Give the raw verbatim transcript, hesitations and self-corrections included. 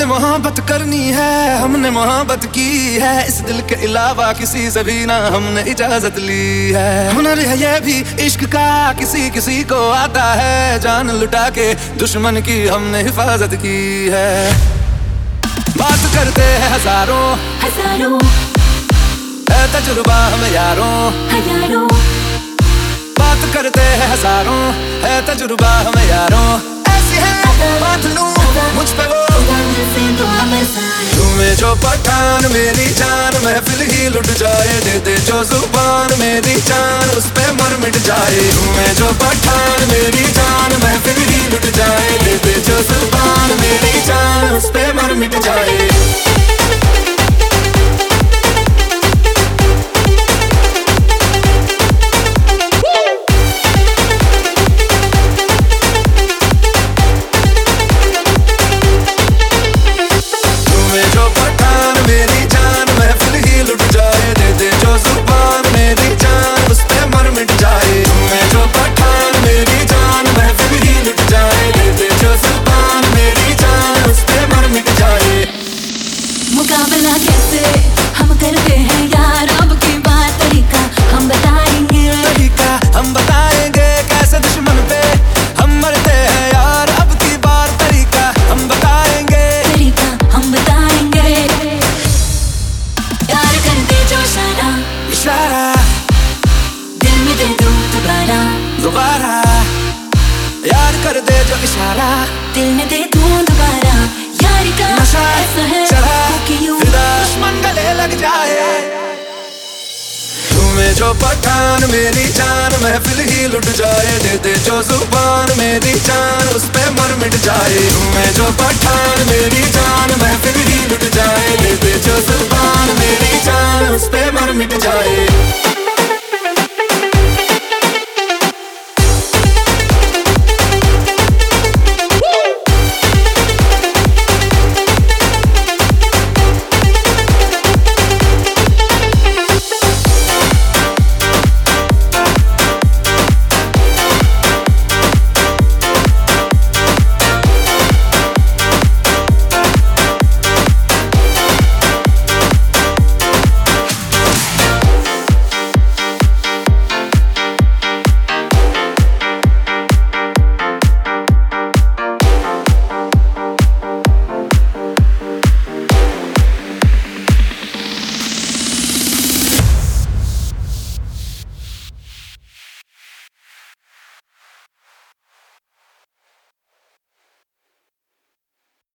मोहब्बत करनी है, हमने मोहब्बत की है, इस दिल के अलावा किसी से भी ना हमने इजाजत ली है। हुनर है ये भी इश्क का, किसी किसी को आता है, जान लुटा के दुश्मन की हमने हिफाजत की है। बात करते हैं हजारों हजारों है तजुर्बा हमें यारों हजारों, बात करते हैं हजारों है तजुर्बा हमें यारों। ऐसी है बात लूं मुझ पे वो तुम्हें जो पठान मेरी जान महफिल ही लुट जाए, दे दे जो जुबान मेरी जान उस पे मर मिट जाए। तुम्हें जो पठान मेरी जान महफिल ही लुट जाए, दे दे जो जुबान मेरी जान उस पे मर मिट जाए। मुकाबला कैसे हम करते हैं यार, अब की बात तरीका हम बताएंगे, तरीका हम बताएंगे, कैसे दुश्मन पे हम मरते हैं यार। अब की बार तरीका हम बताएंगे, तरीका हम बताएंगे। यार कर दे जो इशारा इशारा दिल में दे दूं दोबारा दोबारा, यार कर दे जो इशारा दिल में दे दूं दोबारा। यारी का नशा ऐसा है चढ़ा कि यूं दुश्मन गले लग जाए। तुम्हें जो पठान मेरी जान महफिल ही लुट जाए, दे दे जो जुबान मेरी जान उस पे मर मिट जाए। तुम्हें जो पठान मेरी जान महफिल ही लुट जाए, दे दे जो जुबान मेरी जान उस पे मर मिट जाए।